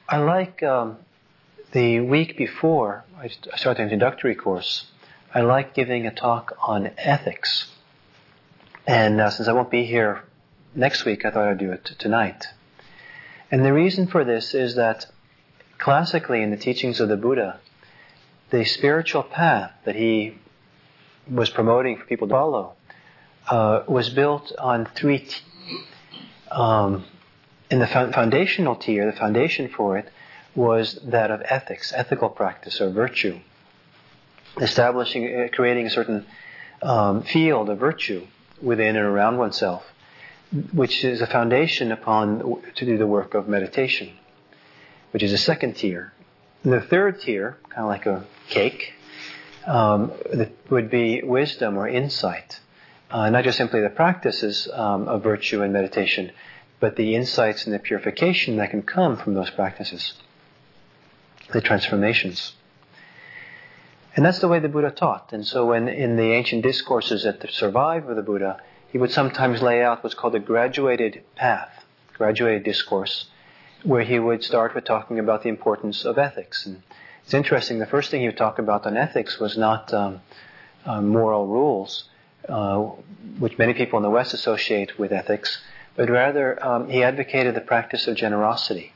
I like the week before I start the introductory course, I like giving a talk on ethics. And since I won't be here next week, I thought I'd do it tonight. And the reason for this is that classically in the teachings of the Buddha, the spiritual path that he was promoting for people to follow was built on three. In the foundational tier, the foundation for it was that of ethics, ethical practice or virtue, creating a certain field of virtue within and around oneself, which is a foundation to do the work of meditation, which is a second tier. The third tier, kind of like a cake, would be wisdom or insight. Not just simply the practices of virtue and meditation, but the insights and the purification that can come from those practices, the transformations. And that's the way the Buddha taught. And so when in the ancient discourses that survive of the Buddha, he would sometimes lay out what's called a graduated path, graduated discourse, where he would start with talking about the importance of ethics. And it's interesting, the first thing he would talk about on ethics was not moral rules, which many people in the West associate with ethics, but rather he advocated the practice of generosity.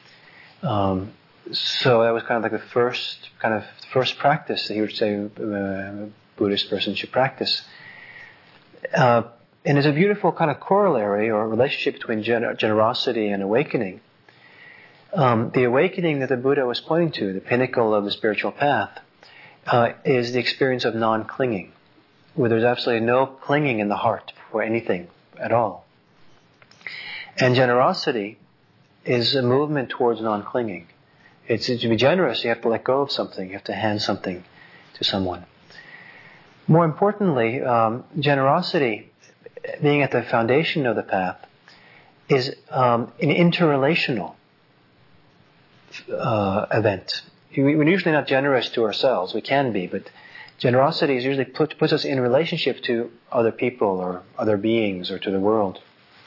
So that was kind of like the first practice that he would say a Buddhist person should practice. And there's a beautiful kind of corollary or relationship between generosity and awakening. The awakening that the Buddha was pointing to, the pinnacle of the spiritual path, is the experience of non-clinging, where there's absolutely no clinging in the heart for anything at all. And generosity is a movement towards non-clinging. To be generous, you have to let go of something. You have to hand something to someone. More importantly, generosity, being at the foundation of the path, is an interrelational event. We're usually not generous to ourselves. We can be, but generosity is usually puts us in relationship to other people or other beings or to the world.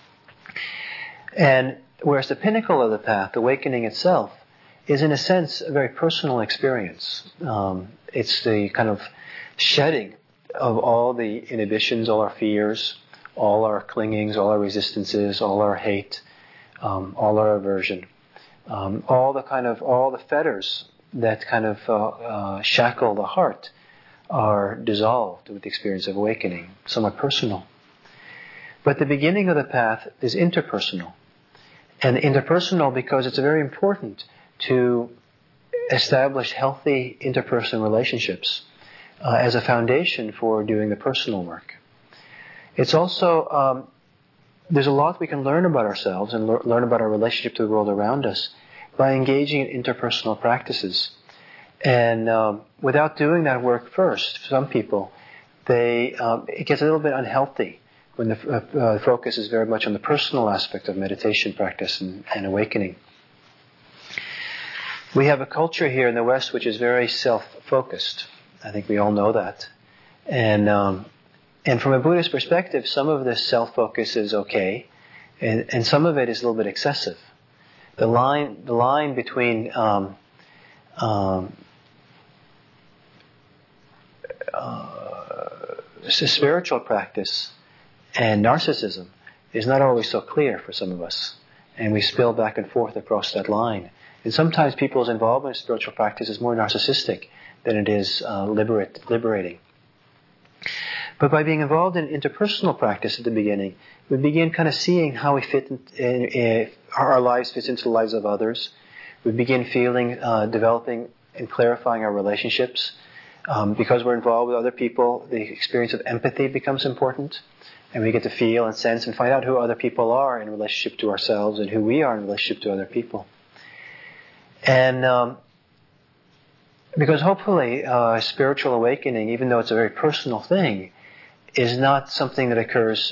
And whereas the pinnacle of the path, awakening itself, is in a sense a very personal experience. It's the kind of shedding of all the inhibitions, all our fears, all our clingings, all our resistances, all our hate, all our aversion, all the fetters that kind of shackle the heart are dissolved with the experience of awakening, somewhat personal. But the beginning of the path is interpersonal. And interpersonal because it's very important to establish healthy interpersonal relationships as a foundation for doing the personal work. It's also, there's a lot we can learn about ourselves and learn about our relationship to the world around us by engaging in interpersonal practices. And without doing that work first, for some people, it gets a little bit unhealthy when the focus is very much on the personal aspect of meditation practice and awakening. We have a culture here in the West which is very self-focused. I think we all know that. And from a Buddhist perspective, some of this self-focus is okay, and some of it is a little bit excessive. The line between spiritual practice and narcissism is not always so clear for some of us, and we spill back and forth across that line. And sometimes people's involvement in spiritual practice is more narcissistic than it is liberating. But by being involved in interpersonal practice at the beginning, we begin kind of seeing how we fit how our lives fits into the lives of others. We begin feeling, developing and clarifying our relationships. Because we're involved with other people, the experience of empathy becomes important. And we get to feel and sense and find out who other people are in relationship to ourselves and who we are in relationship to other people. And because hopefully spiritual awakening, even though it's a very personal thing, is not something that occurs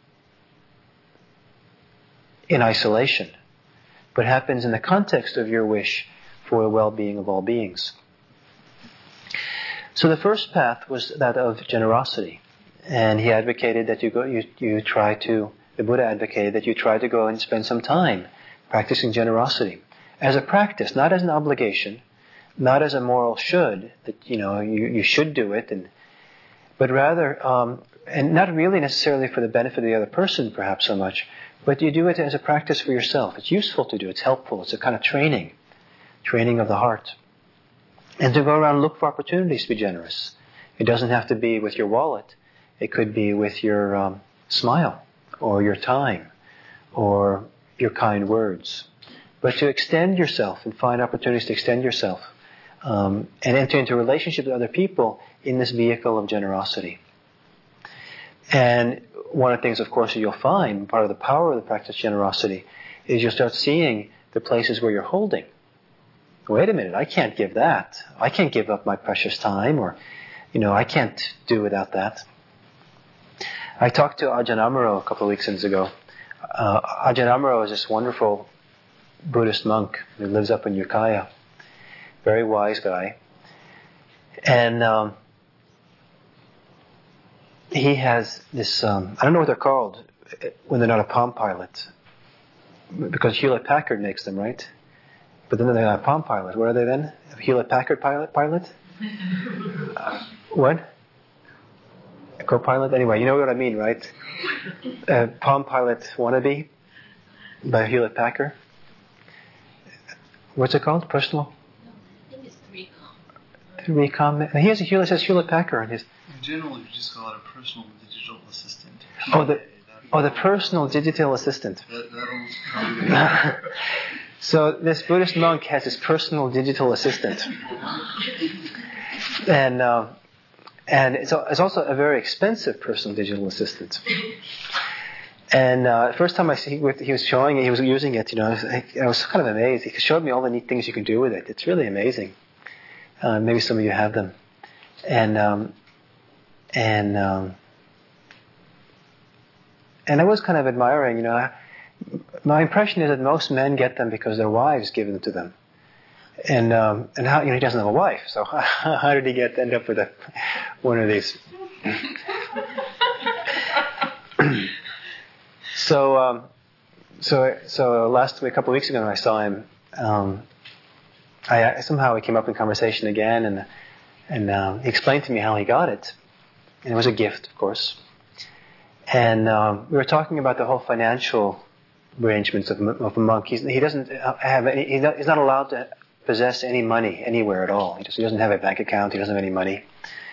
in isolation, but happens in the context of your wish for the well-being of all beings. So the first path was that of generosity. And he advocated that the Buddha advocated that you try to go and spend some time practicing generosity. as a practice, not as an obligation, not as a moral should, that, you should do it, but rather, and not really necessarily for the benefit of the other person, perhaps so much, but you do it as a practice for yourself. It's useful to do. It's helpful. It's a kind of training of the heart. And to go around and look for opportunities to be generous. It doesn't have to be with your wallet. It could be with your smile, or your time, or your kind words. But to extend yourself and find opportunities to extend yourself, and enter into a relationship with other people in this vehicle of generosity. And one of the things, of course, that you'll find, part of the power of the practice of generosity, is you'll start seeing the places where you're holding. Wait a minute, I can't give that. I can't give up my precious time, or, I can't do without that. I talked to Ajahn Amaro a couple of weekends ago. Ajahn Amaro is this wonderful Buddhist monk who lives up in Ukiah. Very wise guy. And he has this, I don't know what they're called when they're not a Palm Pilot. Because Hewlett Packard makes them, right? But then they're not a Palm Pilot. What are they then? A Hewlett Packard pilot? What? A co-pilot? Anyway, you know what I mean, right? Palm Pilot wannabe by Hewlett Packard. What's it called? Personal? I think it's Recom. He has a Hewlett, says Hewlett Packard on his. In general, you just call it a personal digital assistant. The personal digital assistant. That'll probably So this Buddhist monk has his personal digital assistant, and it's also a very expensive personal digital assistant. And first time he was showing it, he was using it. I was kind of amazed. He showed me all the neat things you can do with it. It's really amazing. Maybe some of you have them, and I was kind of admiring. My impression is that most men get them because their wives give them to them, and how he doesn't have a wife, so how did he end up with one of these? So last week, a couple of weeks ago, when I saw him, somehow we came up in conversation again, and he explained to me how he got it, and it was a gift, of course. And we were talking about the whole financial arrangements of a monk. He doesn't have any. He's not allowed to possess any money anywhere at all. He doesn't have a bank account. He doesn't have any money.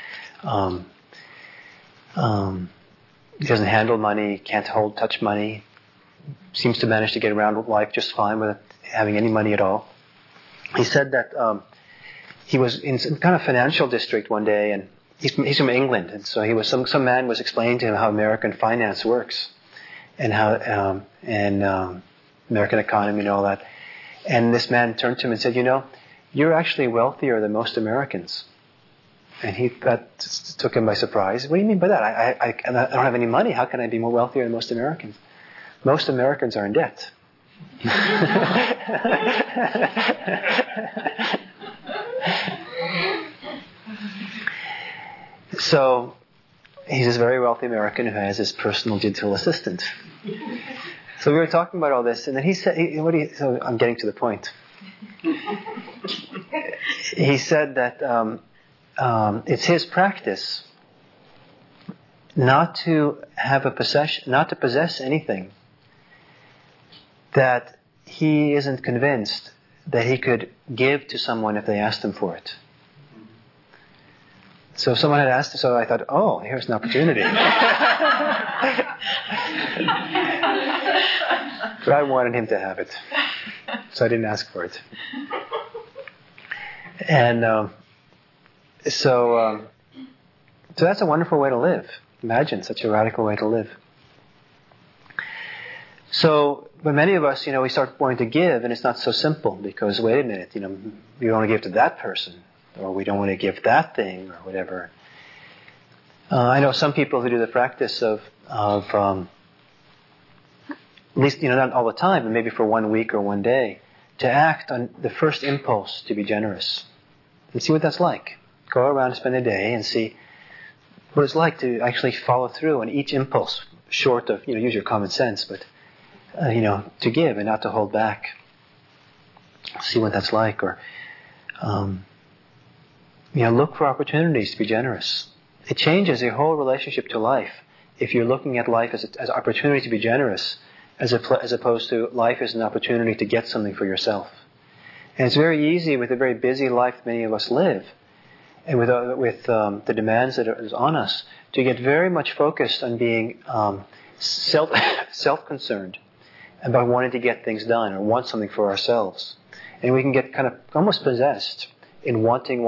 He doesn't handle money. Can't touch money. Seems to manage to get around with life just fine without having any money at all. He said that he was in some kind of financial district one day, and he's from England, and so he was some man was explaining to him how American finance works, and how American economy and all that. And this man turned to him and said, you're actually wealthier than most Americans. And that took him by surprise. What do you mean by that? I don't have any money. How can I be more wealthier than most Americans? Most Americans are in debt. So he's this very wealthy American who has his personal digital assistant. So we were talking about all this, and then he said, so I'm getting to the point. He said that it's his practice not to have not to possess anything that he isn't convinced that he could give to someone if they asked him for it. So if someone had asked him, so I thought, oh, here's an opportunity. But I wanted him to have it, so I didn't ask for it. And so that's a wonderful way to live. Imagine such a radical way to live. So, but many of us, we start wanting to give, and it's not so simple, because wait a minute, we want to give to that person, or we don't want to give that thing, or whatever. I know some people who do the practice of at least, not all the time, but maybe for 1 week or 1 day, to act on the first impulse to be generous. And see what that's like. Go around and spend a day and see what it's like to actually follow through on each impulse, short of, use your common sense, but, to give and not to hold back. see what that's like. Or, look for opportunities to be generous. It changes your whole relationship to life if you're looking at life as an opportunity to be generous, as opposed to life as an opportunity to get something for yourself. And it's very easy with the very busy life many of us live, and with the demands that is on us, to get very much focused on being self-concerned about wanting to get things done or want something for ourselves. And we can get kind of almost possessed in wanting.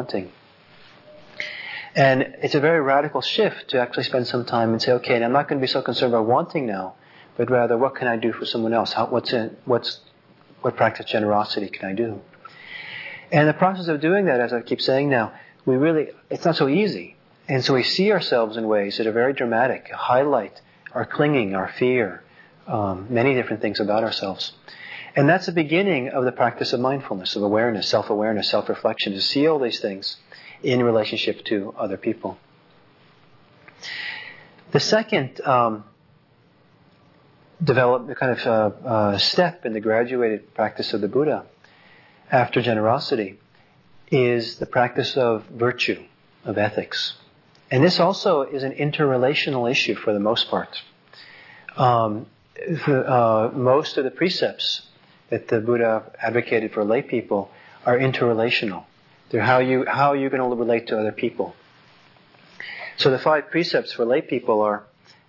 And it's a very radical shift to actually spend some time and say, okay, and I'm not going to be so concerned about wanting now, but rather, what can I do for someone else? What practice generosity can I do? And the process of doing that, as I keep saying now, it's not so easy. And so we see ourselves in ways that are very dramatic, highlight our clinging, our fear, many different things about ourselves. And that's the beginning of the practice of mindfulness, of awareness, self-awareness, self-reflection, to see all these things in relationship to other people. The second step in the graduated practice of the Buddha after generosity is the practice of virtue, of ethics. And this also is an interrelational issue for the most part. Most of the precepts that the Buddha advocated for lay people are interrelational. They're how you're going to relate to other people. So the 5 precepts for lay people are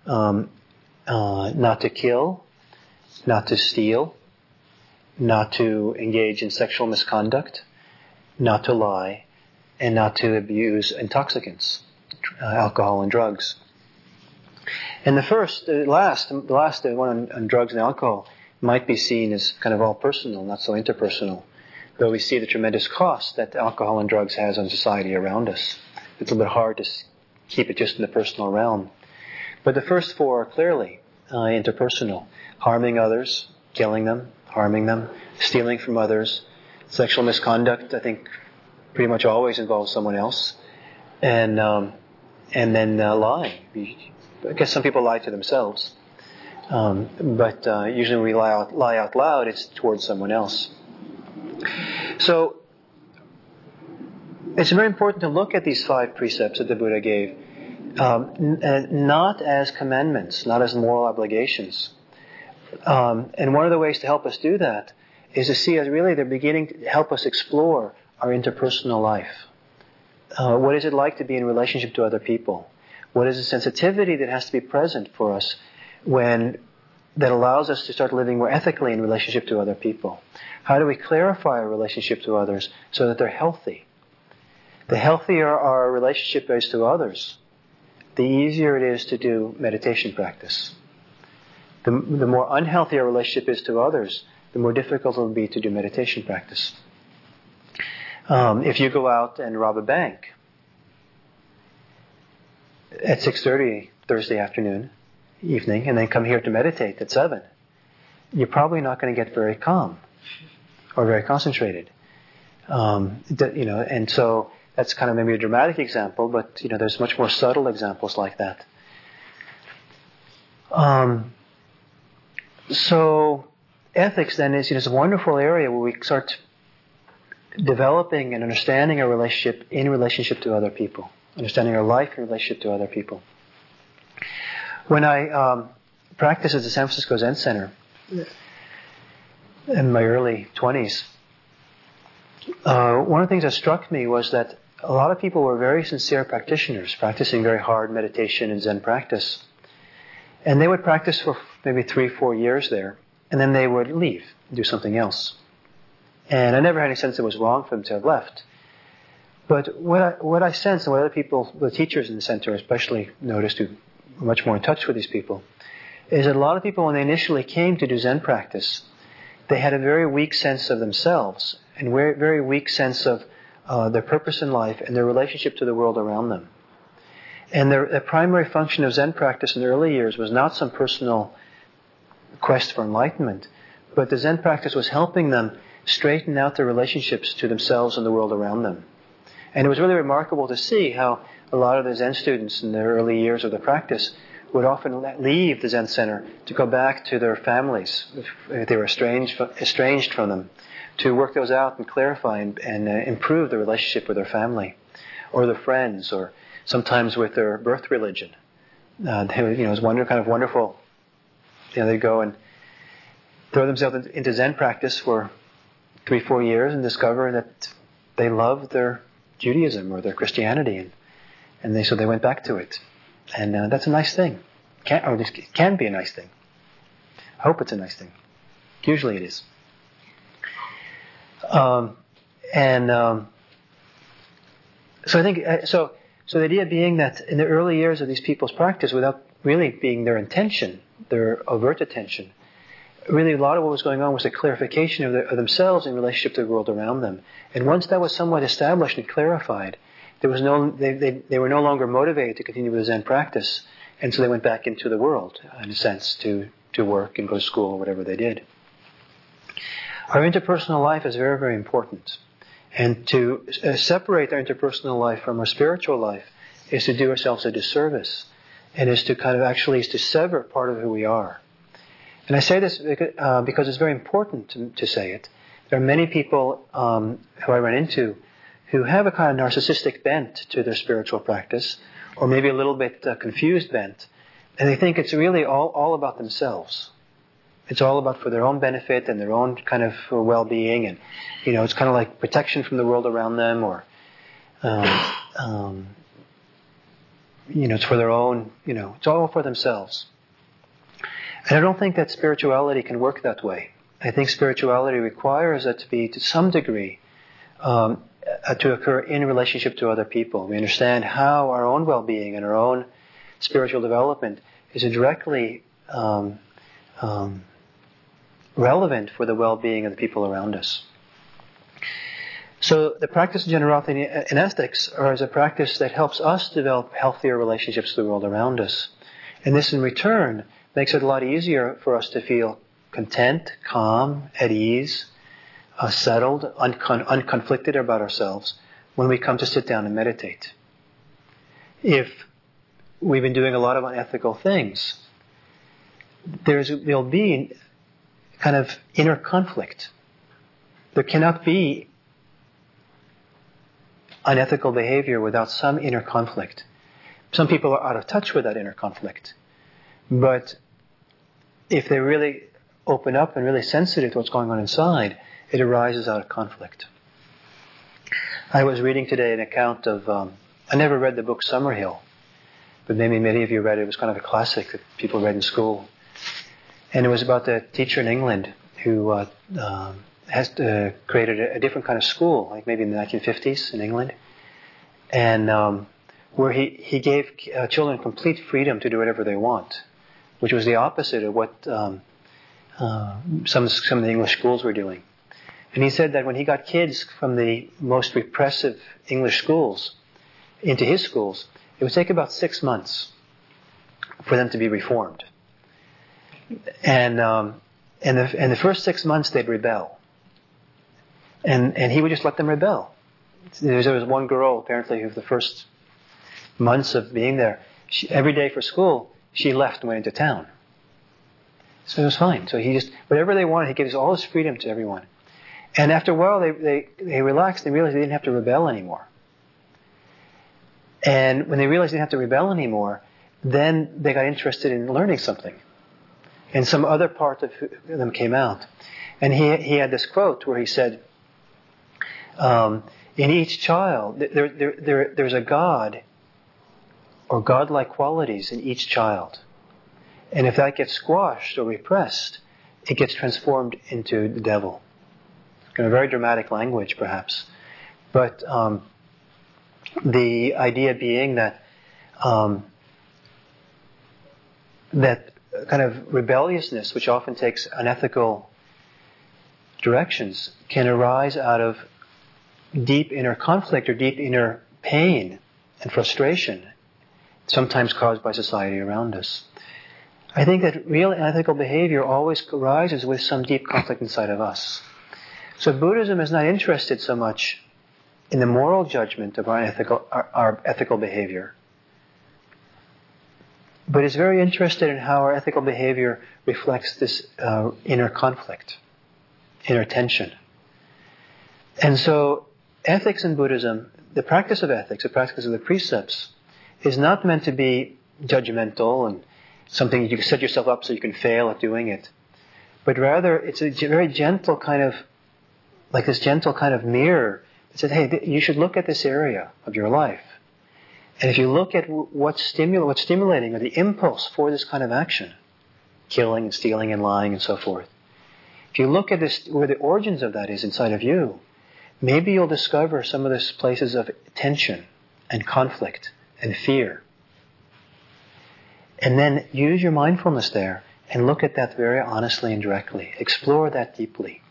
not to kill, not to steal, not to engage in sexual misconduct, not to lie, and not to abuse intoxicants, alcohol and drugs. And the last one on drugs and alcohol might be seen as kind of all personal, not so interpersonal, though we see the tremendous cost that alcohol and drugs has on society around us. It's a little bit hard to keep it just in the personal realm. But the first 4 are clearly interpersonal. Harming others, killing them, harming them, stealing from others. Sexual misconduct, I think, pretty much always involves someone else. And then lying. I guess some people lie to themselves. But usually when we lie out loud, it's towards someone else. So it's very important to look at these 5 precepts that the Buddha gave, not as commandments, not as moral obligations. And one of the ways to help us do that is to see as really they're beginning to help us explore our interpersonal life. What is it like to be in relationship to other people? What is the sensitivity that has to be present for us that allows us to start living more ethically in relationship to other people? How do we clarify our relationship to others so that they're healthy? The healthier our relationship is to others, the easier it is to do meditation practice. The more unhealthy our relationship is to others, the more difficult it will be to do meditation practice. If you go out and rob a bank at 6:30 Thursday evening, and then come here to meditate at 7, you're probably not going to get very calm or very concentrated. And so that's kind of maybe a dramatic example, but there's much more subtle examples like that. So ethics then is a wonderful area where we start developing and understanding our relationship in relationship to other people, understanding our life in relationship to other people. When I practiced at the San Francisco Zen Center in my early 20s, one of the things that struck me was that a lot of people were very sincere practitioners, practicing very hard meditation and Zen practice. And they would practice for maybe 3-4 years there, and then they would leave, do something else. And I never had any sense it was wrong for them to have left. But what I sensed, and what other people, the teachers in the center especially noticed, who were much more in touch with these people, is that a lot of people, when they initially came to do Zen practice, they had a very weak sense of themselves, and very weak sense of their purpose in life and their relationship to the world around them. And the primary function of Zen practice in the early years was not some personal quest for enlightenment, but the Zen practice was helping them straighten out their relationships to themselves and the world around them. And it was really remarkable to see how a lot of the Zen students in their early years of the practice would often leave the Zen center to go back to their families if they were estranged from them, to work those out and clarify and improve the relationship with their family, or their friends, or sometimes with their birth religion. It was kind of wonderful. They'd go and throw themselves into Zen practice for 3-4 years and discover that they loved their Judaism or their Christianity, so they went back to it. And that's a nice thing. Or at least it can be a nice thing. I hope it's a nice thing. Usually it is. So I think so the idea being that in the early years of these people's practice, without really being their intention, their overt attention, really a lot of what was going on was a clarification of themselves in relationship to the world around them. And once that was somewhat established and clarified, they were no longer motivated to continue with the Zen practice, and so they went back into the world, in a sense, to work and go to school or whatever they did. Our interpersonal life is very, very important. And to separate our interpersonal life from our spiritual life is to do ourselves a disservice, and is to sever part of who we are. And I say this because it's very important to say it. There are many people who I run into who have a kind of narcissistic bent to their spiritual practice, or maybe a little bit confused bent, and they think it's really all about themselves. It's all about for their own benefit and their own kind of well-being, and it's kind of like protection from the world around them, or it's for their own, it's all for themselves. And I don't think that spirituality can work that way. I think spirituality requires it to be, to some degree, to occur in relationship to other people. We understand how our own well-being and our own spiritual development is directly relevant for the well-being of the people around us. So the practice of generosity in ethics is a practice that helps us develop healthier relationships to the world around us. And this in return makes it a lot easier for us to feel content, calm, at ease, settled, unconflicted about ourselves when we come to sit down and meditate. If we've been doing a lot of unethical things, there'll be kind of inner conflict. There cannot be unethical behavior without some inner conflict. Some people are out of touch with that inner conflict. But if they really open up and really sensitive to what's going on inside, it arises out of conflict. I was reading today an account of, I never read the book Summerhill, but maybe many of you read it. It was kind of a classic that people read in school. And it was about the teacher in England who has created a different kind of school, like maybe in the 1950s in England, and where he gave children complete freedom to do whatever they want, which was the opposite of what some of the English schools were doing. And he said that when he got kids from the most repressive English schools into his schools, it would take about 6 months for them to be reformed. And the first 6 months they'd rebel, and he would just let them rebel. There was one girl apparently who, the first months of being there, every day for school she left and went into town. So it was fine. So he just, whatever they wanted, he gave all his freedom to everyone. And after a while they relaxed and realized they didn't have to rebel anymore. And when they realized they didn't have to rebel anymore, then they got interested in learning something. And some other part of them came out. And he had this quote where he said, in each child, there's a God or godlike qualities in each child. And if that gets squashed or repressed, it gets transformed into the devil. Kind of very dramatic language, perhaps. But the idea being that that kind of rebelliousness, which often takes unethical directions, can arise out of deep inner conflict or deep inner pain and frustration, sometimes caused by society around us. I think that real ethical behavior always arises with some deep conflict inside of us. So Buddhism is not interested so much in the moral judgment of our ethical behavior, but is very interested in how our ethical behavior reflects this inner conflict, inner tension. And so ethics in Buddhism, the practice of ethics, the practice of the precepts, is not meant to be judgmental and something you can set yourself up so you can fail at doing it. But rather, it's a very gentle kind of, like this gentle kind of mirror that says, hey, you should look at this area of your life. And if you look at what's stimulating or the impulse for this kind of action, killing and stealing and lying and so forth, if you look at this, where the origins of that is inside of you, maybe you'll discover some of these places of tension and conflict and fear. And then use your mindfulness there and look at that very honestly and directly. Explore that deeply.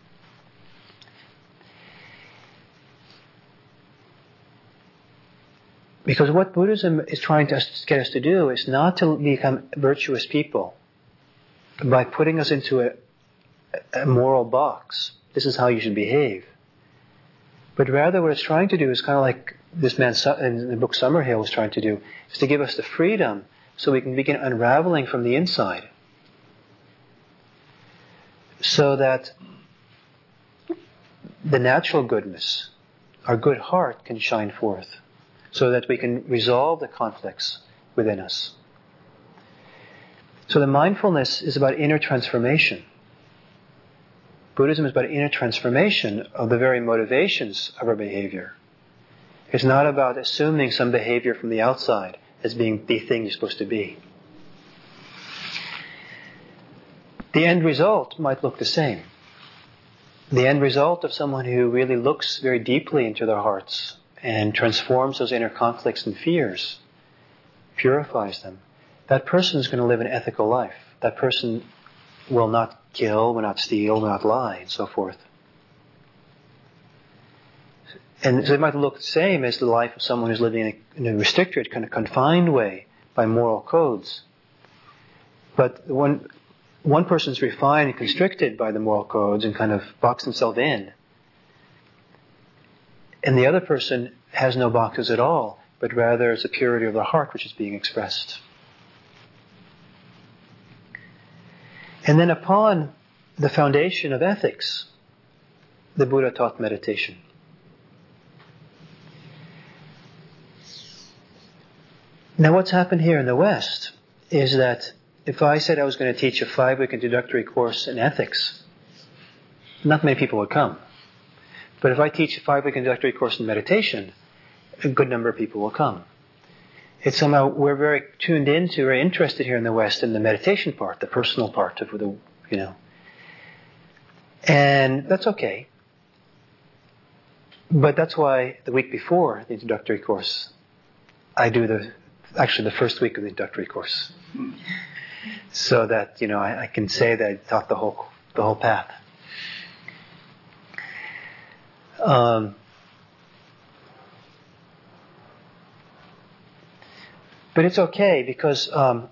Because what Buddhism is trying to get us to do is not to become virtuous people by putting us into a moral box. This is how you should behave. But rather what it's trying to do is kind of like this man in the book Summerhill was trying to do, is to give us the freedom so we can begin unraveling from the inside. So that the natural goodness, our good heart, can shine forth. So that we can resolve the conflicts within us. So the mindfulness is about inner transformation. Buddhism is about inner transformation of the very motivations of our behavior. It's not about assuming some behavior from the outside as being the thing you're supposed to be. The end result might look the same. The end result of someone who really looks very deeply into their hearts and transforms those inner conflicts and fears, purifies them, that person is going to live an ethical life. That person will not kill, will not steal, will not lie, and so forth. And so it might look the same as the life of someone who's living in a restricted, kind of confined way by moral codes. But one person's refined and constricted by the moral codes and kind of boxed himself in. And the other person has no boxes at all, but rather it's a purity of the heart which is being expressed. And then upon the foundation of ethics, the Buddha taught meditation. Now what's happened here in the West is that if I said I was going to teach a 5-week introductory course in ethics, not many people would come. But if I teach a 5-week introductory course in meditation, a good number of people will come. It's somehow, we're very tuned into, very interested here in the West in the meditation part, the personal part of the, And that's okay. But that's why the week before the introductory course, I do the first week of the introductory course. So that, I can say that I taught the whole path. But it's okay because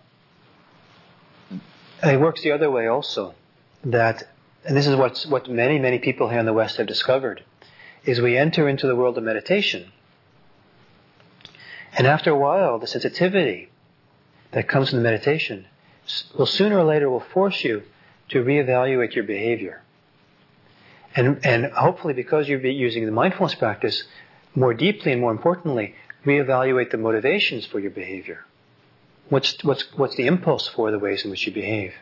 it works the other way also. That, and this is what many, many people here in the West have discovered, is we enter into the world of meditation. And after a while, the sensitivity that comes from the meditation will sooner or later will force you to reevaluate your behavior. And hopefully because you'll be using the mindfulness practice more deeply and more importantly, reevaluate the motivations for your behavior. What's the impulse for the ways in which you behave?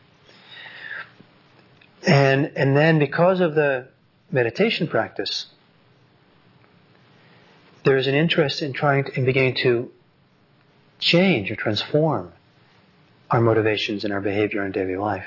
And then because of the meditation practice, there is an interest in beginning to change or transform our motivations and our behavior in daily life.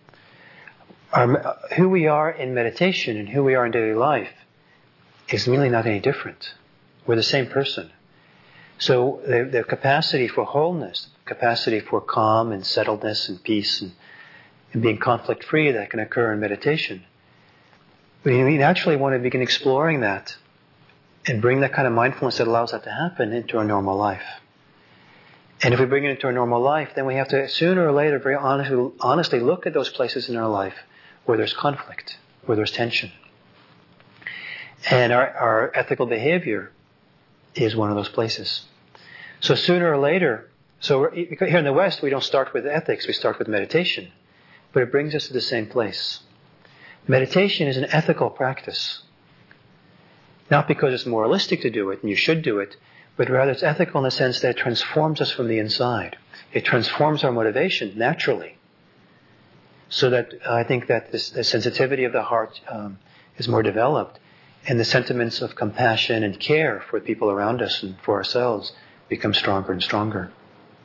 Who we are in meditation and who we are in daily life is really not any different. We're the same person. So the capacity for wholeness, capacity for calm and settledness and peace and being conflict-free that can occur in meditation, we naturally want to begin exploring that and bring that kind of mindfulness that allows that to happen into our normal life. And if we bring it into our normal life, then we have to sooner or later very honestly look at those places in our life where there's conflict, where there's tension. And our ethical behavior is one of those places. So sooner or later, So here in the West, we don't start with ethics, we start with meditation. But it brings us to the same place. Meditation is an ethical practice. Not because it's moralistic to do it, and you should do it, but rather it's ethical in the sense that it transforms us from the inside. It transforms our motivation naturally. So that I think that the sensitivity of the heart is more developed, and the sentiments of compassion and care for the people around us and for ourselves become stronger and stronger.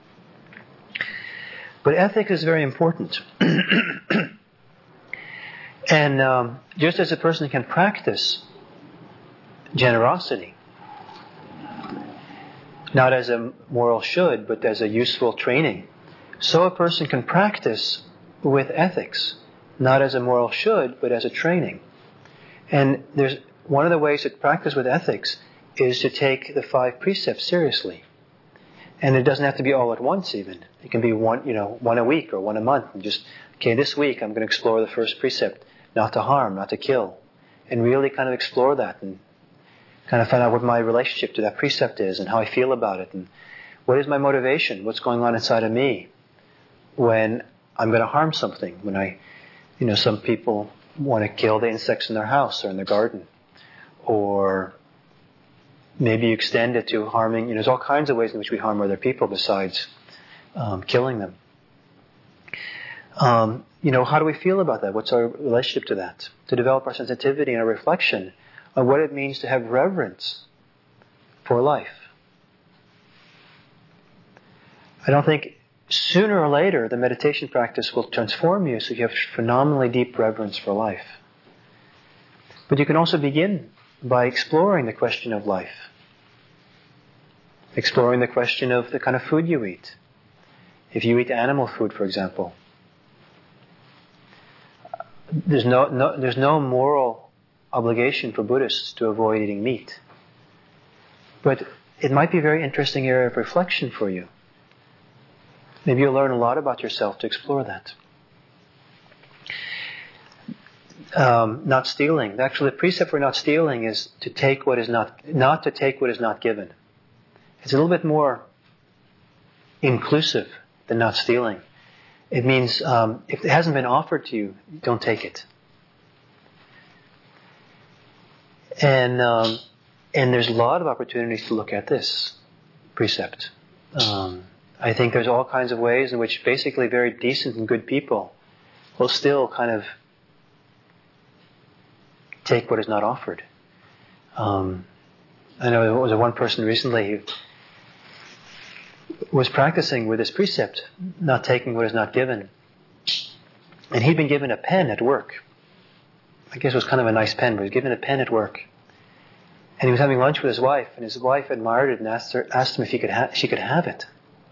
But ethics is very important. And just as a person can practice generosity, not as a moral should, but as a useful training, so a person can practice with ethics, not as a moral should, but as a training. And there's one of the ways to practice with ethics is to take the 5 precepts seriously. And it doesn't have to be all at once even. It can be one a week or one a month. And just, this week I'm going to explore the first precept, not to harm, not to kill. And really kind of explore that and kind of find out what my relationship to that precept is and how I feel about it. And what is my motivation? What's going on inside of me when I'm going to harm something? When some people want to kill the insects in their house or in their garden. Or maybe you extend it to harming, there's all kinds of ways in which we harm other people besides killing them. How do we feel about that? What's our relationship to that? To develop our sensitivity and our reflection on what it means to have reverence for life. I don't think sooner or later the meditation practice will transform you so you have phenomenally deep reverence for life. But you can also begin by exploring the question of life. Exploring the question of the kind of food you eat. If you eat animal food, for example, there's no moral obligation for Buddhists to avoid eating meat. But it might be a very interesting area of reflection for you. Maybe you'll learn a lot about yourself to explore that. Not stealing. Actually, the precept for not stealing is to take what is not to take what is not given. It's a little bit more inclusive than not stealing. It means if it hasn't been offered to you, don't take it. And there's a lot of opportunities to look at this precept. I think there's all kinds of ways in which basically very decent and good people will still kind of take what is not offered. I know there was one person recently who was practicing with this precept, not taking what is not given. And he'd been given a pen at work. I guess it was kind of a nice pen, but he was given a pen at work. And he was having lunch with his wife, and his wife admired it and asked him if she could have it.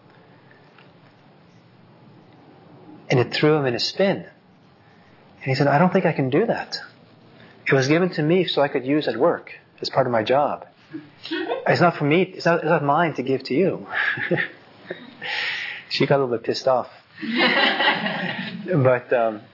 And it threw him in a spin. And he said, I don't think I can do that. It was given to me so I could use at work as part of my job. It's not for me. It's not mine to give to you. She got a little bit pissed off. But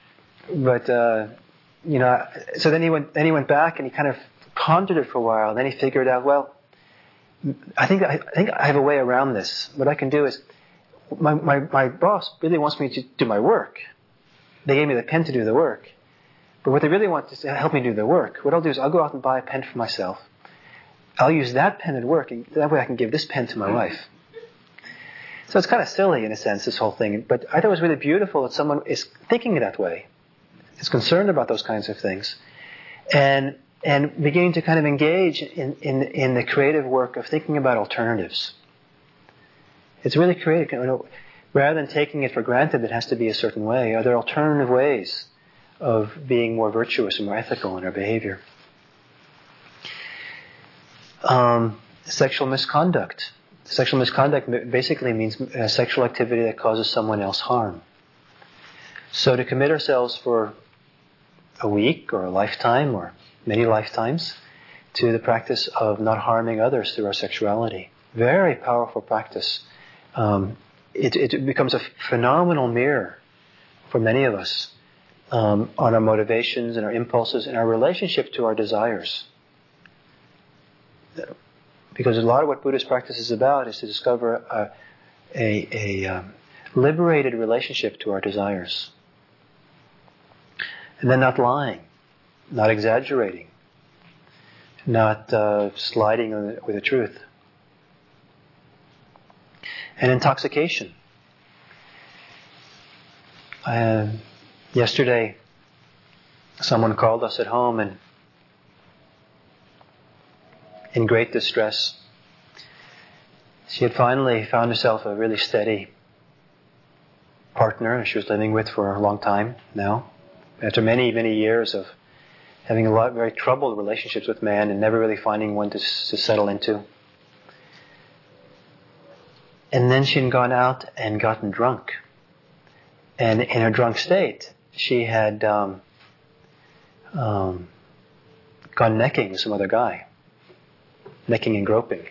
so then he went back and he kind of pondered it for a while. And then he figured out, well, I think I have a way around this. What I can do is, my boss really wants me to do my work. They gave me the pen to do the work. But what they really want is to help me do the work. What I'll do is I'll go out and buy a pen for myself. I'll use that pen at work, and that way I can give this pen to my wife. So it's kind of silly in a sense, this whole thing. But I thought it was really beautiful that someone is thinking that way, is concerned about those kinds of things, and beginning to kind of engage in the creative work of thinking about alternatives. It's really creative. Rather than taking it for granted that it has to be a certain way, are there alternative ways of being more virtuous and more ethical in our behavior? Sexual misconduct. Sexual misconduct basically means sexual activity that causes someone else harm. So to commit ourselves for a week or a lifetime or many lifetimes to the practice of not harming others through our sexuality. Very powerful practice. It becomes a phenomenal mirror for many of us on our motivations and our impulses and our relationship to our desires. Because a lot of what Buddhist practice is about is to discover a liberated relationship to our desires. And then not lying, not exaggerating, not sliding with the truth. And intoxication. Yesterday, someone called us at home and in great distress. She had finally found herself a really steady partner she was living with for a long time now. After many, many years of having a lot very troubled relationships with man and never really finding one to settle into. And then she had gone out and gotten drunk. And in her drunk state, she had gone necking with some other guy. Necking and groping.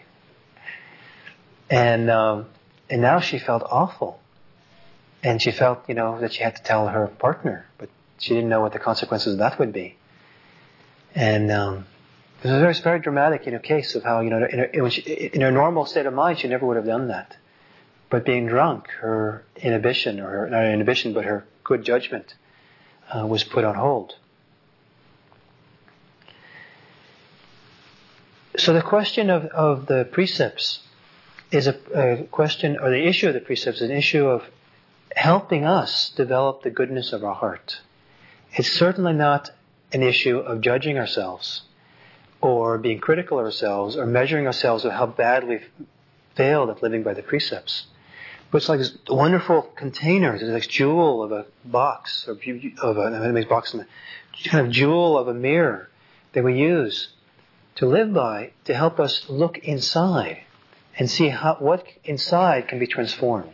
And now she felt awful. And she felt, that she had to tell her partner, but she didn't know what the consequences of that would be. And it was a very, very dramatic, case of how, in her normal state of mind, she never would have done that. But being drunk, her inhibition, not inhibition, but her good judgment, was put on hold. So the question of the precepts is a question, or the issue of the precepts is an issue of helping us develop the goodness of our heart. It's certainly not an issue of judging ourselves or being critical of ourselves or measuring ourselves of how bad we've failed at living by the precepts. But it's like this wonderful container, it's like jewel of a box, or kind of jewel of a mirror that we use to live by to help us look inside and see what inside can be transformed.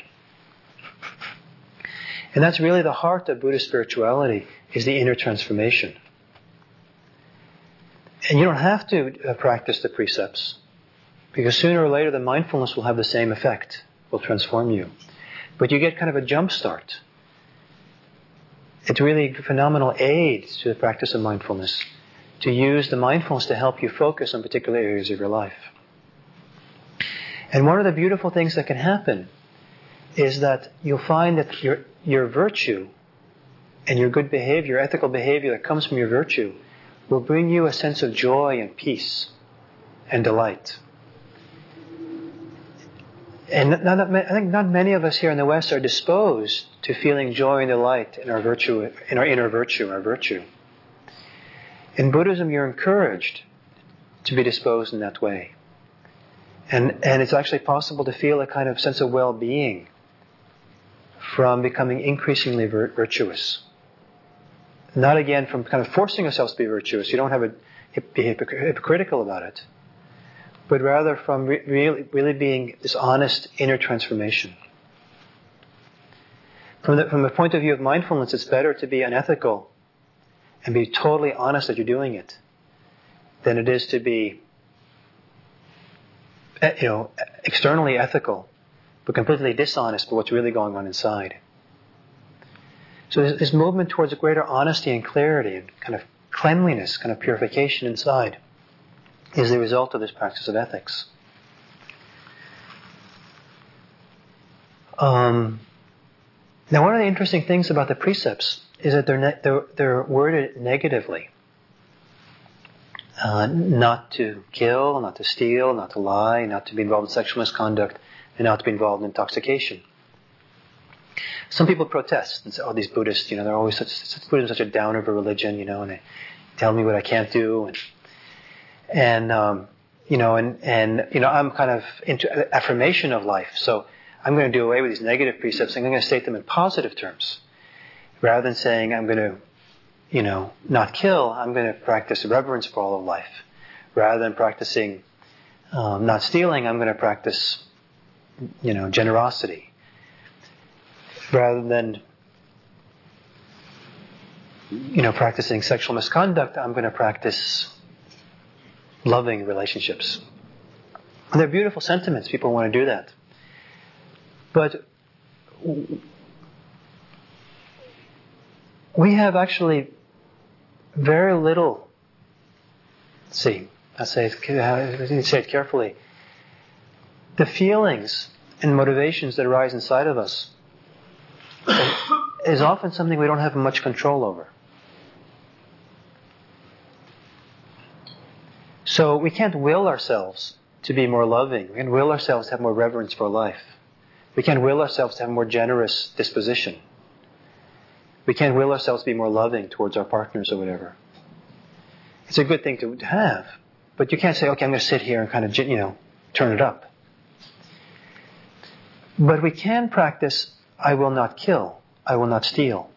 And that's really the heart of Buddhist spirituality, is the inner transformation. And you don't have to practice the precepts, because sooner or later the mindfulness will have the same effect, will transform you. But you get kind of a jump start. It's really phenomenal aid to the practice of mindfulness, to use the mindfulness to help you focus on particular areas of your life. And one of the beautiful things that can happen is that you'll find that your virtue and your good behavior, your ethical behavior that comes from your virtue, will bring you a sense of joy and peace and delight. And I think not many of us here in the West are disposed to feeling joy and delight in our virtue, in our inner virtue, our virtue. In Buddhism, you're encouraged to be disposed in that way. And it's actually possible to feel a kind of sense of well-being from becoming increasingly virtuous. Not again from kind of forcing yourselves to be virtuous. You don't have to be hypocritical about it. But rather from really being this honest inner transformation. From the point of view of mindfulness, it's better to be unethical and be totally honest that you're doing it than it is to be, externally ethical, but completely dishonest about what's really going on inside. So this movement towards a greater honesty and clarity and kind of cleanliness, kind of purification inside, is the result of this practice of ethics. Now, one of the interesting things about the precepts is that they're worded negatively. Not to kill, not to steal, not to lie, not to be involved in sexual misconduct, and not to be involved in intoxication. Some people protest and say, "Oh, these Buddhists, they're always Buddhism is such a downer of a religion, and they tell me what I can't do." And I'm kind of into affirmation of life, so I'm going to do away with these negative precepts and I'm going to state them in positive terms. Rather than saying I'm going to, not kill, I'm going to practice reverence for all of life. Rather than practicing not stealing, I'm going to practice, generosity. Rather than, practicing sexual misconduct, I'm going to practice loving relationships. And they're beautiful sentiments. People want to do that. But we have actually very little, I say it carefully, the feelings and motivations that arise inside of us is often something we don't have much control over. So we can't will ourselves to be more loving. We can will ourselves to have more reverence for life. We can't will ourselves to have a more generous disposition. We can't will ourselves to be more loving towards our partners or whatever. It's a good thing to have, but you can't say, okay, I'm going to sit here and kind of, turn it up. But we can practice, I will not kill, I will not steal.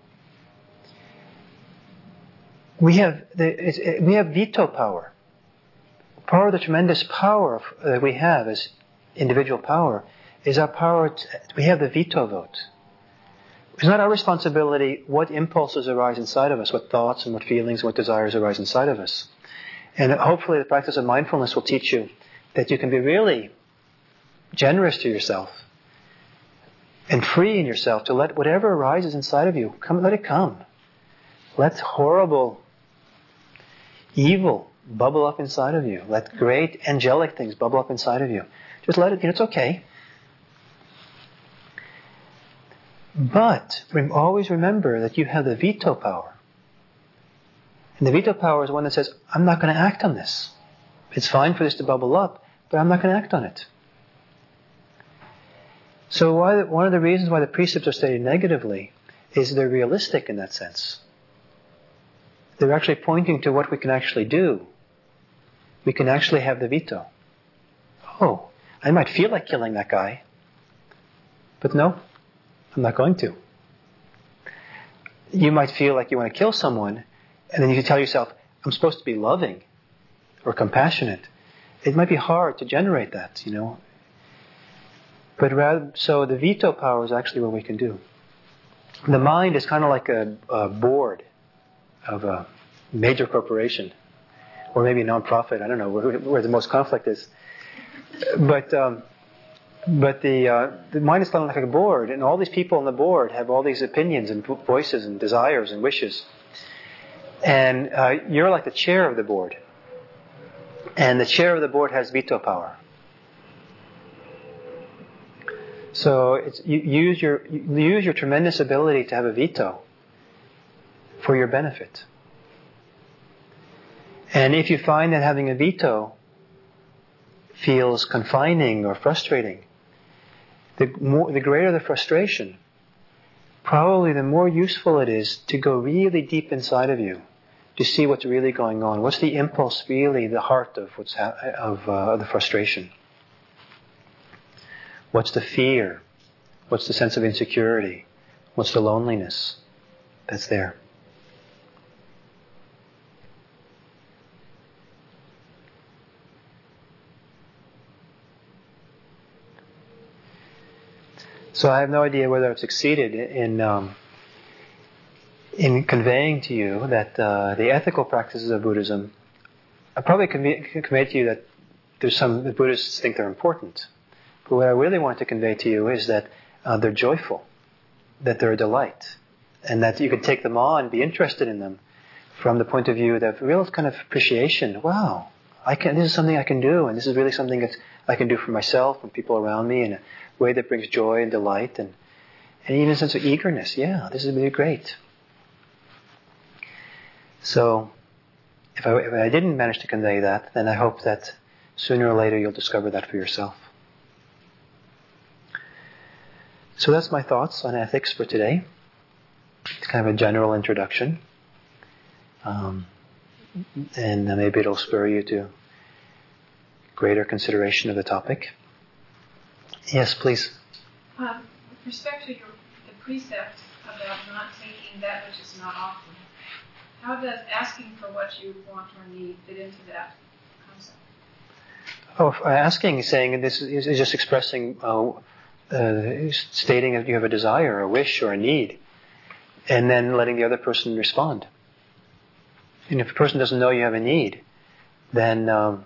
We have veto power. Part of the tremendous power that we have as individual power is our power we have the veto vote. It's not our responsibility what impulses arise inside of us, what thoughts and what feelings and what desires arise inside of us. And hopefully the practice of mindfulness will teach you that you can be really generous to yourself and free in yourself to let whatever arises inside of you, let it come. Let horrible, evil bubble up inside of you. Let great angelic things bubble up inside of you. Just let it, it's okay. But always remember that you have the veto power. And the veto power is one that says, I'm not going to act on this. It's fine for this to bubble up, but I'm not going to act on it. So one of the reasons why the precepts are stated negatively is they're realistic in that sense. They're actually pointing to what we can actually do. We can actually have the veto. Oh, I might feel like killing that guy, but no, I'm not going to. You might feel like you want to kill someone, and then you can tell yourself, I'm supposed to be loving or compassionate. It might be hard to generate that, But so the veto power is actually what we can do. The mind is kind of like a board of a major corporation, or maybe a non-profit. I don't know where the most conflict is. But the mind is kind of like a board, and all these people on the board have all these opinions and voices and desires and wishes. And you're like the chair of the board. And the chair of the board has veto power. So you use your tremendous ability to have a veto for your benefit. And if you find that having a veto feels confining or frustrating, the greater the frustration, probably the more useful it is to go really deep inside of you to see what's really going on. What's the impulse, really, the heart of the frustration? What's the fear? What's the sense of insecurity? What's the loneliness that's there? So I have no idea whether I've succeeded in conveying to you that the ethical practices of Buddhism, I probably convey to you that the Buddhists think they're important. But what I really want to convey to you is that they're joyful, that they're a delight, and that you can take them on, be interested in them from the point of view of real kind of appreciation. Wow, this is something I can do, and this is really something that I can do for myself and people around me in a way that brings joy and delight and even a sense of eagerness. Yeah, this is really great. So, if I didn't manage to convey that, then I hope that sooner or later you'll discover that for yourself. So that's my thoughts on ethics for today. It's kind of a general introduction. And maybe it'll spur you to greater consideration of the topic. Yes, please. With respect to the precepts about not taking that which is not offered, how does asking for what you want or need fit into that concept? Asking, saying this is just expressing, stating that you have a desire, a wish, or a need, and then letting the other person respond. And if the person doesn't know you have a need, then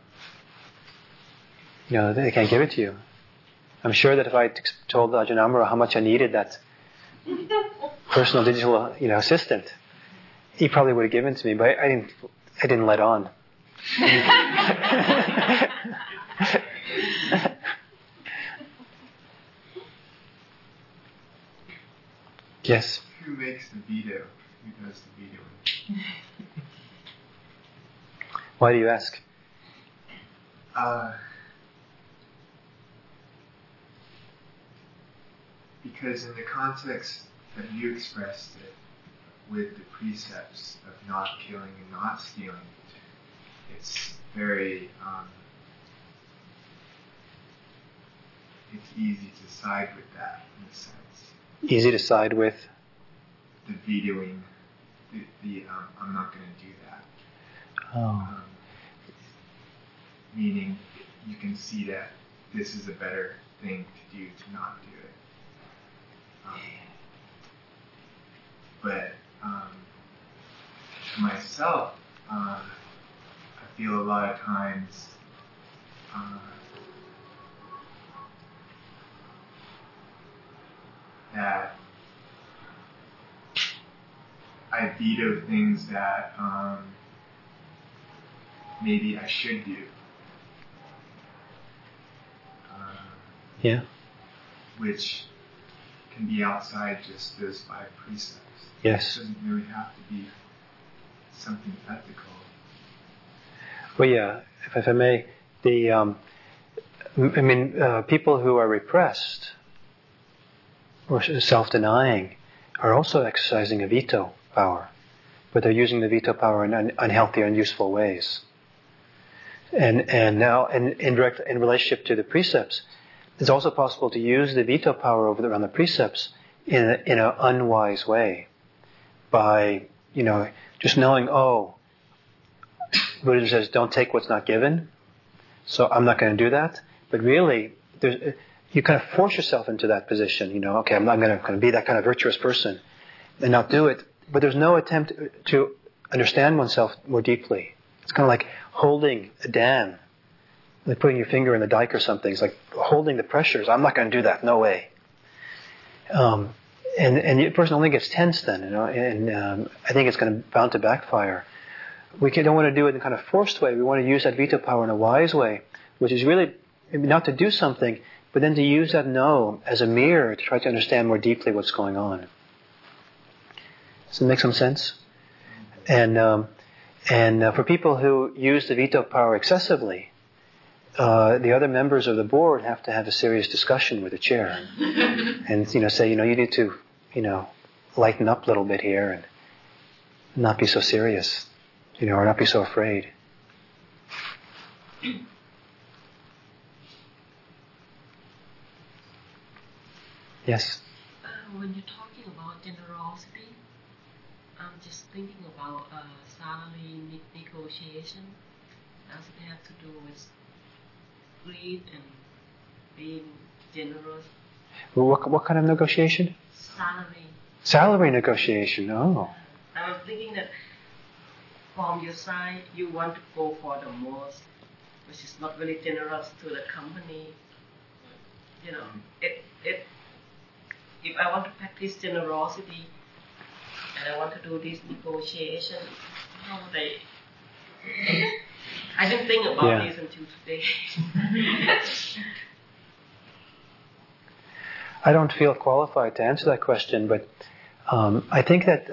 they can't give it to you. I'm sure that if I told Ajahn Amaro how much I needed that personal digital assistant, he probably would have given it to me, but I didn't let on. Yes. Who makes the veto? Who does the vetoing? Why do you ask? Because in the context that you expressed it, with the precepts of not killing and not stealing, it's very, it's easy to side with that in a sense. Easy to side with? The vetoing, I'm not going to do that. Oh. Meaning, you can see that this is a better thing to do to not do it. But to myself, I feel a lot of times that I veto things that maybe I should do. Yeah. Which can be outside just those 5 precepts. Yes. It doesn't really have to be something ethical. Well, yeah, if I may, people who are repressed or self-denying are also exercising a veto power, but they're using the veto power in unhealthy or unuseful ways. And now, in relationship to the precepts, it's also possible to use the veto power around the precepts in an unwise way, by just knowing, Buddhism says don't take what's not given, so I'm not going to do that. But really, you kind of force yourself into that position. Okay, I'm going to be that kind of virtuous person and not do it. But there's no attempt to understand oneself more deeply. It's kind of like holding a dam, like putting your finger in the dike or something. It's like holding the pressures. I'm not going to do that. No way. And the person only gets tense then, and I think it's bound to backfire. We don't want to do it in a kind of forced way. We want to use that veto power in a wise way, which is really not to do something, but then to use that no as a mirror to try to understand more deeply what's going on. Does it make some sense? And for people who use the veto power excessively, the other members of the board have to have a serious discussion with the chair, and say, you need to, lighten up a little bit here and not be so serious, or not be so afraid. Yes. When you're talking about generosity, I'm just thinking about salary negotiation. Does it have to do with greed and being generous? Well, what kind of negotiation? Salary negotiation. Oh. I was thinking that from your side, you want to go for the most, which is not really generous to the company. If I want to practice generosity and I want to do this negotiation, how would I didn't think about this until today. I don't feel qualified to answer that question, but I think that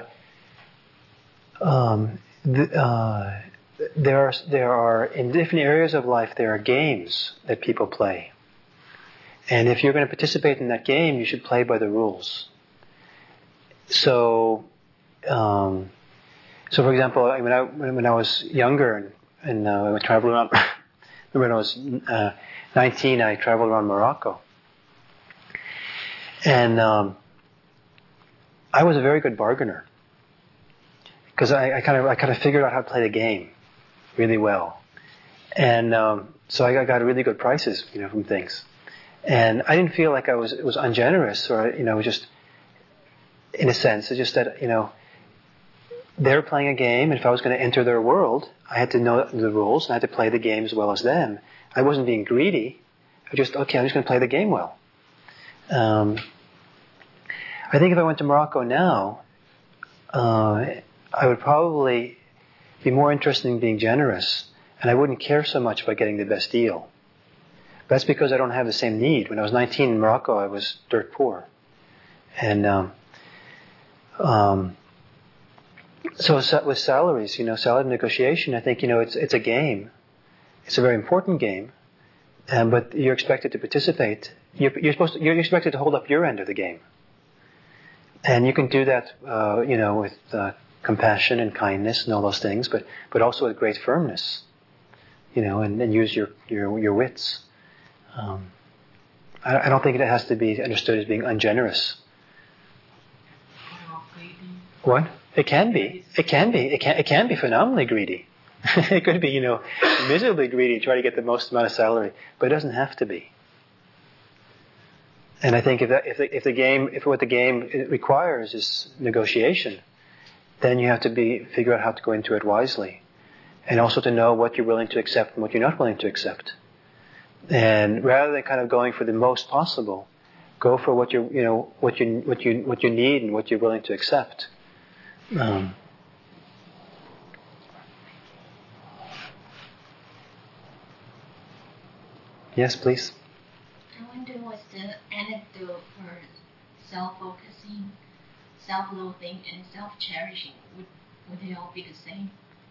there are in different areas of life there are games that people play, and if you're going to participate in that game, you should play by the rules. So, for example, when I was younger and I would travel around. When I was 19, I traveled around Morocco. And I was a very good bargainer because I kind of figured out how to play the game really well, and so I got really good prices, from things, and I didn't feel like it was ungenerous or just in a sense. It's just that they're playing a game, and if I was going to enter their world, I had to know the rules and I had to play the game as well as them. I wasn't being greedy. I'm just going to play the game well. I think if I went to Morocco now, I would probably be more interested in being generous, and I wouldn't care so much about getting the best deal. That's because I don't have the same need. When I was 19 in Morocco, I was dirt poor. And So with salaries, salary negotiation, I think, it's a game. It's a very important game, but you're expected to participate. You're expected to hold up your end of the game, and you can do that, with compassion and kindness and all those things, but also with great firmness, and use your wits. I don't think it has to be understood as being ungenerous. What? It can be. It can be phenomenally greedy. It could be, miserably greedy, try to get the most amount of salary, but it doesn't have to be. And I think if what the game requires is negotiation, then you have to figure out how to go into it wisely, and also to know what you're willing to accept and what you're not willing to accept. And rather than kind of going for the most possible, go for what you need and what you're willing to accept. Yes, please. I wonder what's the antidote for self-focusing, self-loathing, and self-cherishing. Would they all be the same?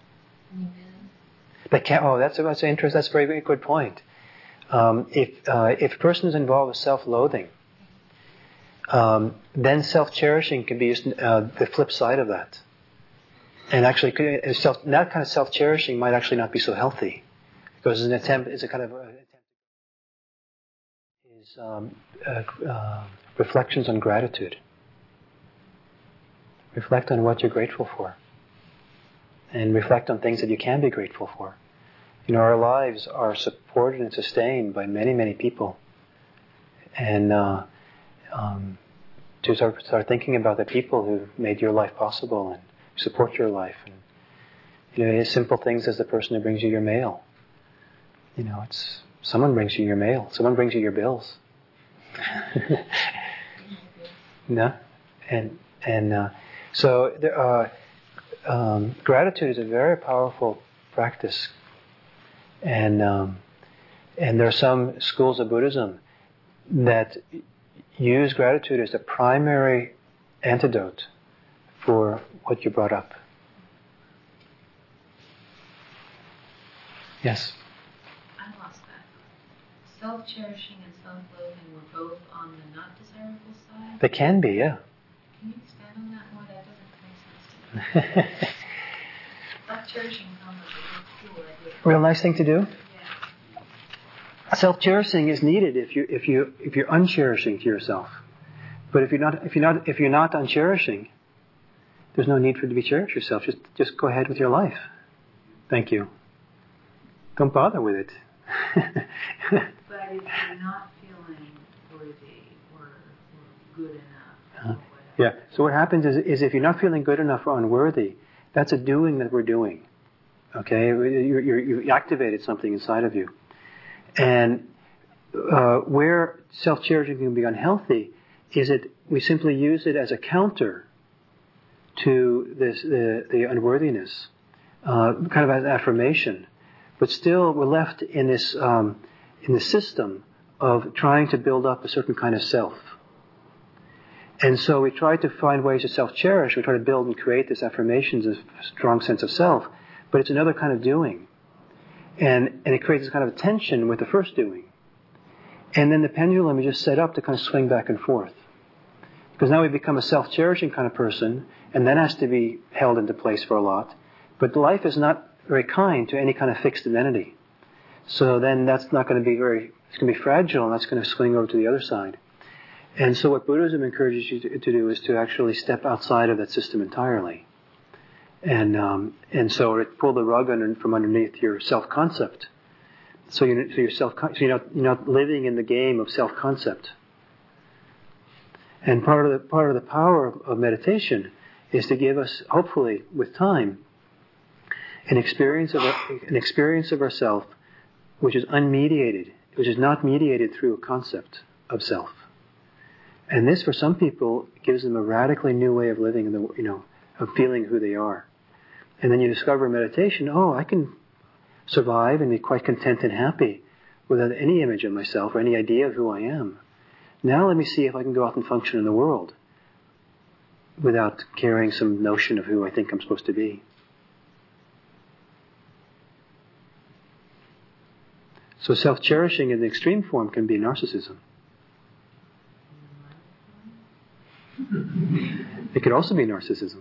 That's interesting. That's a very, very good point. If a person is involved with self-loathing, then self-cherishing can be just the flip side of that. And actually, that kind of self-cherishing might actually not be so healthy, because reflections on gratitude. Reflect on what you're grateful for, and reflect on things that you can be grateful for. Our lives are supported and sustained by many, many people, and to start thinking about the people who made your life possible and support your life, and simple things as the person who brings you your mail. It's someone brings you your mail, someone brings you your bills. No, so gratitude is a very powerful practice, and there are some schools of Buddhism that use gratitude as the primary antidote for what you brought up. Yes? I lost that. Self-cherishing and self-loathing were both on the not desirable side? They can be, yeah. Can you expand on that more? That doesn't make sense to me. Self-cherishing sounds like a good tool. Real nice thing to do? Yeah. Self-cherishing is needed if you're uncherishing to yourself. But if you're not uncherishing, there's no need for you to be cherish yourself. Just go ahead with your life. Thank you. Don't bother with it. But if you're not feeling worthy or good enough, yeah. So what happens is if you're not feeling good enough or unworthy, that's a doing that we're doing. Okay, you activated something inside of you, and where self-cherishing can be unhealthy is we simply use it as a counter to the unworthiness, kind of as affirmation. But still, we're left in this system of trying to build up a certain kind of self. And so we try to find ways to self-cherish. We try to build and create this affirmations, this strong sense of self. But it's another kind of doing. And it creates this kind of tension with the first doing. And then the pendulum is just set up to kind of swing back and forth. Because now we become a self-cherishing kind of person, and that has to be held into place for a lot. But life is not very kind to any kind of fixed identity. So then that's not going to be it's going to be fragile, and that's going to swing over to the other side. And so what Buddhism encourages you to do is to actually step outside of that system entirely. And so it pull the rug from underneath your self-concept. So you're not living in the game of self-concept. And part of the power of meditation is to give us, hopefully, with time, an experience of ourself which is unmediated, which is not mediated through a concept of self. And this, for some people, gives them a radically new way of living, of feeling who they are. And then you discover in meditation, I can survive and be quite content and happy without any image of myself or any idea of who I am. Now let me see if I can go out and function in the world without carrying some notion of who I think I'm supposed to be. So self-cherishing in the extreme form can be narcissism. It could also be narcissism.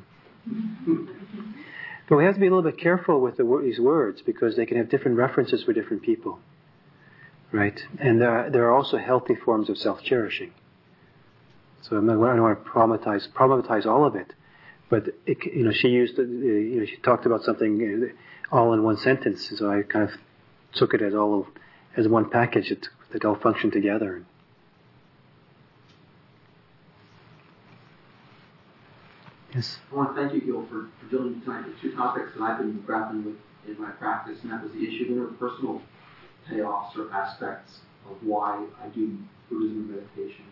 But we have to be a little bit careful with these words because they can have different references for different people. Right? And there are also healthy forms of self-cherishing. So I don't want to problematize all of it. But she talked about something all in one sentence. So I kind of took it as one package that all function together. Yes. I want to thank you, Gil, for dealing tonight with two topics that I've been grappling with in my practice, and that was the issue of interpersonal payoffs or aspects of why I do Buddhism meditation.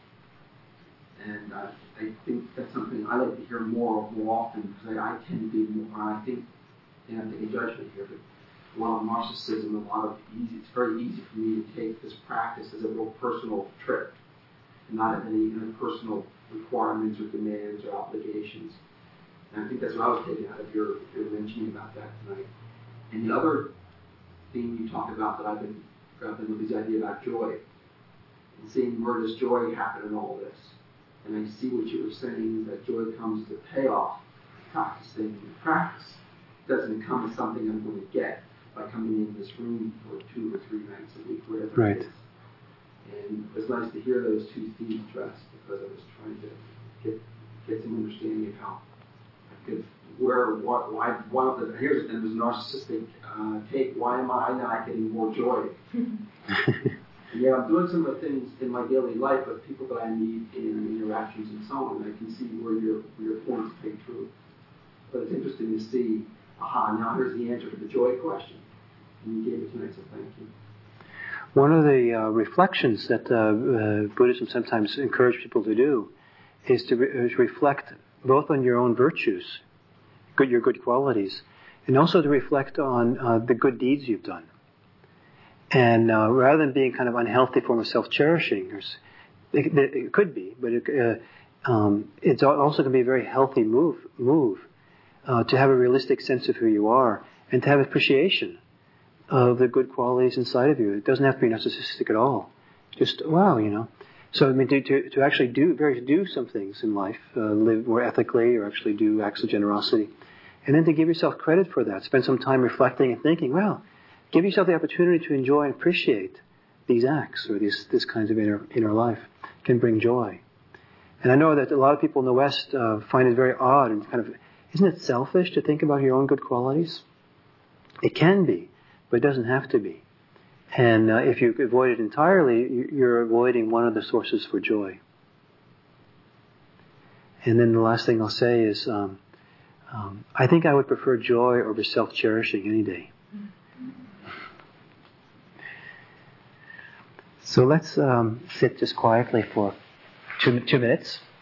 And I think that's something I like to hear more often because I tend to be more, I think, and I'm taking judgment here, but a lot of narcissism, it's very easy for me to take this practice as a real personal trip, and not have any interpersonal requirements or demands or obligations. And I think that's what I was taking out of your mentioning about that tonight. And the other thing you talked about that I've been grappling with is the idea about joy. And seeing where does joy happen in all this. And I see what you were saying is that joy comes to pay off practicing the practice. It doesn't come as something I'm going to get by coming in this room for 2 or 3 nights a week, whatever it is. And it was nice to hear those two themes addressed because I was trying to get some understanding of how I could, here's the narcissistic take, why am I not getting more joy? And yet I'm doing some of the things in my daily life with people that I meet in interactions and so on, and I can see where your points take true. But it's interesting to see, now here's the answer to the joy question. And you gave it tonight, so thank you. One of the reflections that Buddhism sometimes encourages people to do is to reflect both on your own virtues, your good qualities, and also to reflect on the good deeds you've done. And rather than being kind of unhealthy form of self-cherishing, it could be, but it's also going to be a very healthy move to have a realistic sense of who you are and to have appreciation of the good qualities inside of you. It doesn't have to be narcissistic at all. Just, wow, So, I mean, to actually do some things in life, live more ethically or actually do acts of generosity. And then to give yourself credit for that. Spend some time reflecting and thinking, well, give yourself the opportunity to enjoy and appreciate these acts or this kinds of inner life can bring joy. And I know that a lot of people in the West find it very odd and kind of, isn't it selfish to think about your own good qualities? It can be, but it doesn't have to be. And if you avoid it entirely, you're avoiding one of the sources for joy. And then the last thing I'll say is, I think I would prefer joy over self-cherishing any day. So let's sit just quietly for 2 minutes.